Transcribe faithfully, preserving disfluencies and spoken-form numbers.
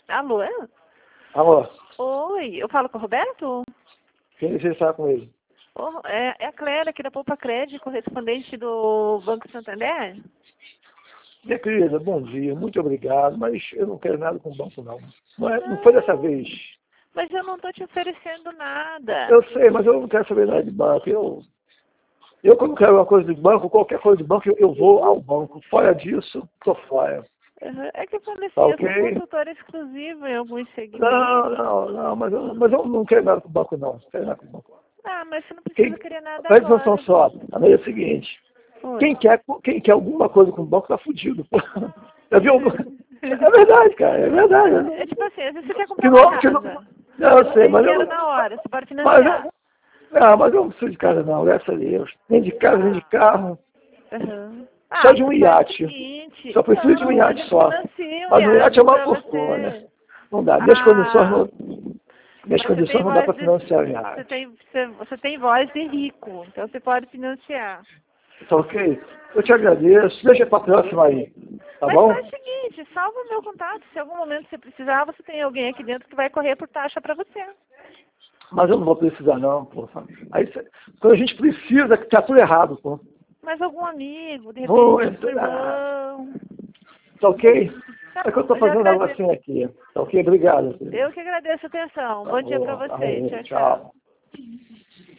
Alô? Alô, Oi, eu falo com o Roberto? quem deseja falar com ele? Oh, é, é a Clélia aqui da Poupa Crédito, correspondente do Banco Santander? Minha querida, bom dia, muito obrigado, mas eu não quero nada com o banco, não. Não, é, não foi dessa Não, vez. mas eu não estou te oferecendo nada. Eu sei, mas eu não quero saber nada de banco. Eu, eu quando quero uma coisa de banco, qualquer coisa de banco, eu, eu vou ao banco. Fora disso, estou fora. Uhum. É que eu falei Tá assim, eu ok? sou consultora exclusiva em alguns Não, segmentos. não, não, mas eu, mas eu não quero nada com o banco, não. Não quero nada com o banco. Ah, mas você não Quem, precisa querer nada presta atenção agora. só, a maneira é a seguinte. Oi. Quem quer, quem quer alguma coisa com o banco tá fudido. Já viu? É verdade, cara, é verdade. Eu É não- tipo assim, às vezes você quer Que comprar uma não, que não, casa. não, eu Você sei, tem mas dinheiro eu, na hora, você pode mas financiar. eu, não, mas eu não preciso de casa não, graças a Deus. Nem de casa, nem de Ah, carro, uhum. só Ah, de um você faz o iate. seguinte. Só preciso de um Não, a iate gente só. financia um Mas um iate é iate uma pra fortuna. você. Não dá, minhas condições Ah, não, minhas mas você tem condições não dá voz para de. financiar um Você iate. tem, você, você tem voz de rico, então você pode financiar. Tá ok? Eu te agradeço, deixa para próxima aí, tá Mas bom? faz o seguinte, salva o meu contato. Se em algum momento você precisar, você tem alguém aqui dentro que vai correr por taxa pra você. Mas eu não vou precisar não, pô. Aí, cê- quando a gente precisa, que tá tudo errado, pô. Mas algum amigo, de Vou repente seu entrar. irmão. Tá ok? Tá É que eu bom, tô eu já fazendo um agradeço. negocinho aqui. Tá ok? Obrigado. Eu que agradeço a atenção. Tá Bom dia pra bom. você. Aí, Tchau, tchau. tchau.